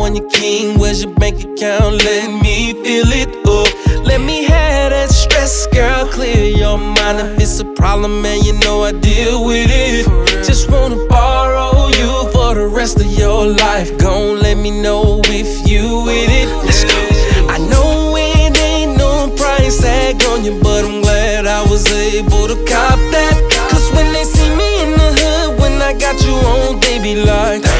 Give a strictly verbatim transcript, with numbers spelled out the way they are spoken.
California king, where's your bank account? Let me fill it up. Let me have that stress, girl, clear your mind. If it's a problem, man, you know I deal with it. Just wanna borrow you for the rest of your life. Gon' let me know if you with it. Let's go. I know it ain't no price tag on you, but I'm glad I was able to cop that. Cause when they see me in the hood, when I got you on, they be like,